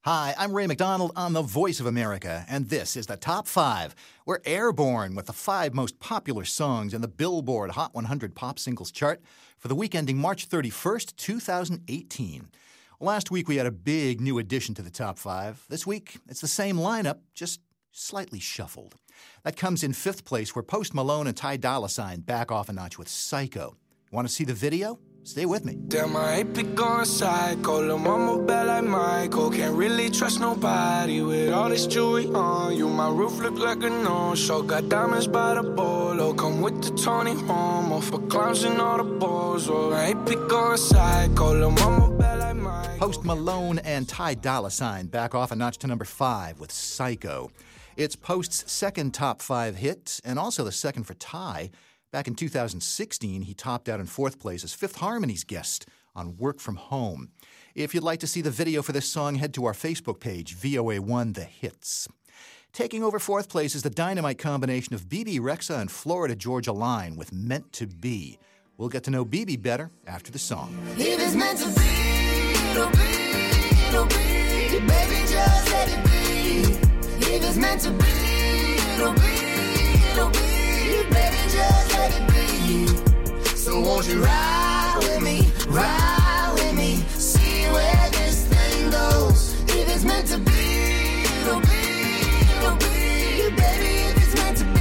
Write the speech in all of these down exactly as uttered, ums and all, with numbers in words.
Hi, I'm Ray McDonald on The Voice of America, and this is the Top five. We're airborne with the five most popular songs in the Billboard Hot one hundred Pop Singles chart for the week ending March thirty-first, twenty eighteen. Last week we had a big new addition to the Top five. This week, it's the same lineup, just slightly shuffled. That comes in fifth place, where Post Malone and Ty Dolla Sign back off a notch with Psycho. Want to see the video? Stay with me. Damn, I ain't be going psycho. Lil' mama bad like Michael. Can't really trust nobody with all this jewelry on you. My roof look like a no-show. Got diamonds by the bolo. Come with the Tony Homo for clowns and all the balls. Oh, I ain't be going psycho. Lil' mama bad like Michael. Post Malone and Ty Dolla Sign back off a notch to number five with Psycho. It's Post's second top five hit, and also the second for Ty. Back in two thousand sixteen, he topped out in fourth place as Fifth Harmony's guest on Work From Home. If you'd like to see the video for this song, head to our Facebook page, V O A one The Hits. Taking over fourth place is the dynamite combination of Bebe Rexha and Florida Georgia Line with Meant to Be. We'll get to know Bebe better after the song. If it's meant to be, it'll be, it'll be. Baby, just let it be. If it's meant to be, it'll be, it'll be. Baby, just let it be. So won't you ride with me, ride with me, see where this thing goes. If it's meant to be, it'll be, it'll be. Baby, if it's meant to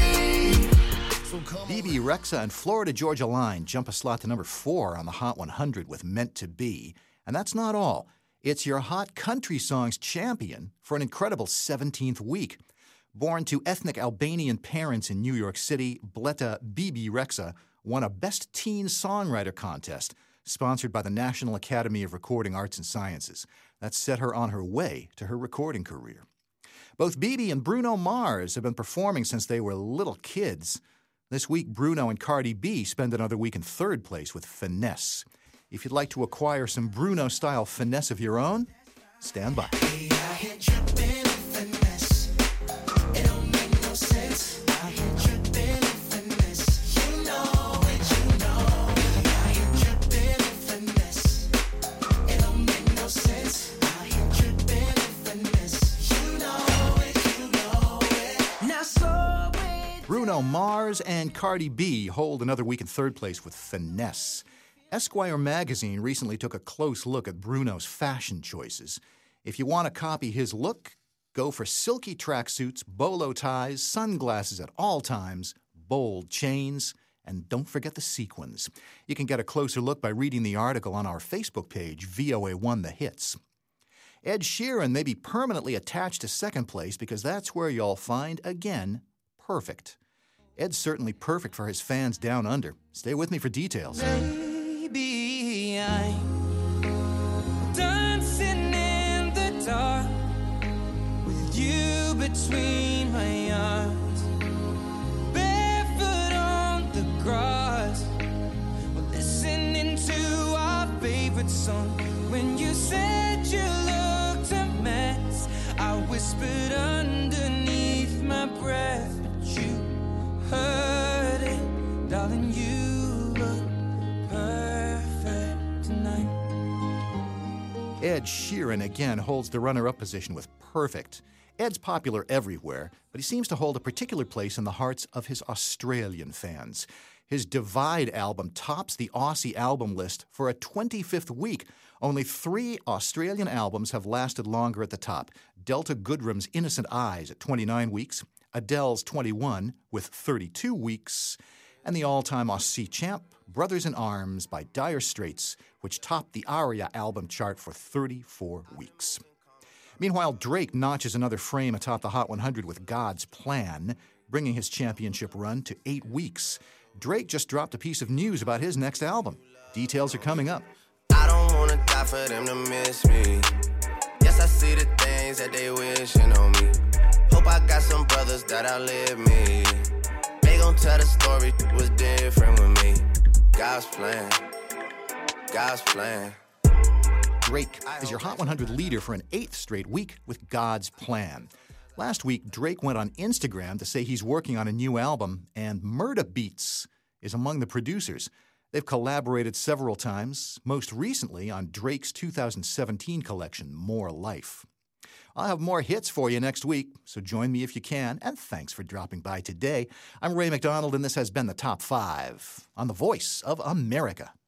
be. So come Bebe Rexha and Florida Georgia Line jump a slot to number four on the Hot one hundred with Meant to Be. And that's not all. It's your Hot Country Songs champion for an incredible seventeenth week. Born to ethnic Albanian parents in New York City, Bleta Bebe Rexha won a Best Teen Songwriter contest sponsored by the National Academy of Recording Arts and Sciences. That set her on her way to her recording career. Both Bebe and Bruno Mars have been performing since they were little kids. This week, Bruno and Cardi B spend another week in third place with Finesse. If you'd like to acquire some Bruno-style finesse of your own, stand by. Bruno Mars and Cardi B hold another week in third place with Finesse. Esquire magazine recently took a close look at Bruno's fashion choices. If you want to copy his look, go for silky tracksuits, bolo ties, sunglasses at all times, bold chains, and don't forget the sequins. You can get a closer look by reading the article on our Facebook page, V O A one The Hits. Ed Sheeran may be permanently attached to second place because that's where you'll find, again, Perfect. Ed's certainly perfect for his fans down under. Stay with me for details. Baby, I'm dancing in the dark with you between my arms, barefoot on the grass. We're listening to our favorite song. When you said you looked a mess, I whispered underneath my breath. Heard it, darling, you look perfect tonight. Ed Sheeran again holds the runner-up position with Perfect. Ed's popular everywhere, but he seems to hold a particular place in the hearts of his Australian fans. His Divide album tops the Aussie album list for a twenty-fifth week. Only three Australian albums have lasted longer at the top. Delta Goodrem's Innocent Eyes at twenty-nine weeks, Adele's twenty-one with thirty-two weeks, and the all-time Aussie champ, Brothers in Arms by Dire Straits, which topped the Aria album chart for thirty-four weeks. Meanwhile, Drake notches another frame atop the Hot one hundred with God's Plan, bringing his championship run to eight weeks. Drake just dropped a piece of news about his next album. Details are coming up. I don't want to die for them to miss me. Yes, I see the things that they wishing on me. Hope I got some brothers that outlive me. They gon' tell the story was different with me. God's plan, God's plan. Drake is your Hot one hundred leader for an eighth straight week with God's Plan. Last week, Drake went on Instagram to say he's working on a new album, and Murda Beats is among the producers. They've collaborated several times, most recently on Drake's two thousand seventeen collection, More Life. I'll have more hits for you next week, so join me if you can, and thanks for dropping by today. I'm Ray McDonald, and this has been The Top five on the Voice of America.